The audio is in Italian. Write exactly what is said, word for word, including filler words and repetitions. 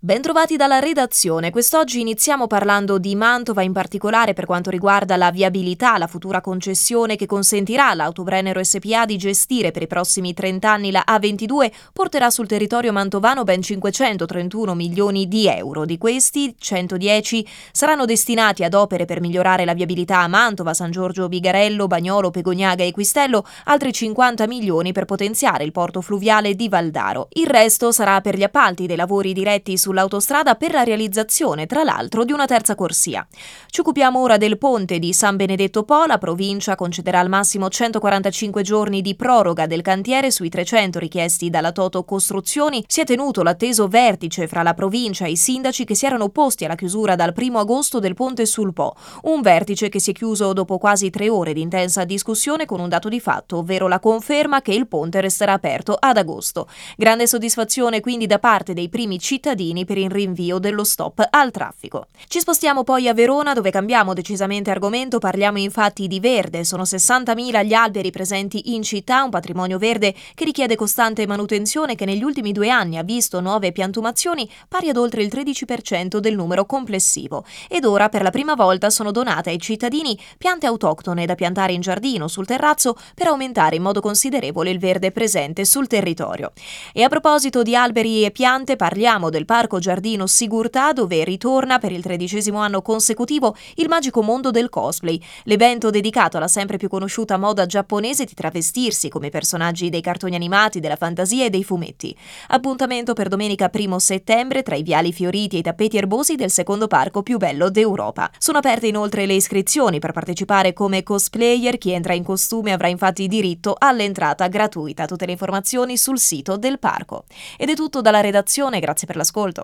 Bentrovati dalla redazione. Quest'oggi iniziamo parlando di Mantova, in particolare per quanto riguarda la viabilità, la futura concessione che consentirà all'Autobrennero S P A di gestire per i prossimi trenta anni la A ventidue porterà sul territorio mantovano ben cinquecentotrentuno milioni di euro. Di questi, centodieci saranno destinati ad opere per migliorare la viabilità a Mantova, San Giorgio Vigarello, Bagnolo, Pegognaga e Quistello, altri cinquanta milioni per potenziare il porto fluviale di Valdaro. Il resto sarà per gli appalti dei lavori diretti su sull'autostrada per la realizzazione, tra l'altro, di una terza corsia. Ci occupiamo ora del ponte di San Benedetto Po. La provincia concederà al massimo centoquarantacinque giorni di proroga del cantiere sui trecento richiesti dalla Toto Costruzioni. Si è tenuto l'atteso vertice fra la provincia e i sindaci che si erano opposti alla chiusura dal primo agosto del ponte sul Po. Un vertice che si è chiuso dopo quasi tre ore di intensa discussione con un dato di fatto, ovvero la conferma che il ponte resterà aperto ad agosto. Grande soddisfazione quindi da parte dei primi cittadini per il rinvio dello stop al traffico. Ci spostiamo poi a Verona, dove cambiamo decisamente argomento. Parliamo infatti di verde. Sono sessantamila gli alberi presenti in città, un patrimonio verde che richiede costante manutenzione, che negli ultimi due anni ha visto nuove piantumazioni pari ad oltre il tredici per cento del numero complessivo. Ed ora per la prima volta sono donate ai cittadini piante autoctone da piantare in giardino, sul terrazzo, per aumentare in modo considerevole il verde presente sul territorio. E a proposito di alberi e piante, parliamo del Parco Giardino Sigurtà, dove ritorna per il tredicesimo anno consecutivo il magico mondo del cosplay, l'evento dedicato alla sempre più conosciuta moda giapponese di travestirsi come personaggi dei cartoni animati, della fantasia e dei fumetti. Appuntamento per domenica primo settembre tra i viali fioriti e i tappeti erbosi del secondo parco più bello d'Europa. Sono aperte inoltre le iscrizioni per partecipare come cosplayer. Chi entra in costume avrà infatti diritto all'entrata gratuita. Tutte le informazioni sul sito del parco. Ed è tutto dalla redazione, grazie per l'ascolto.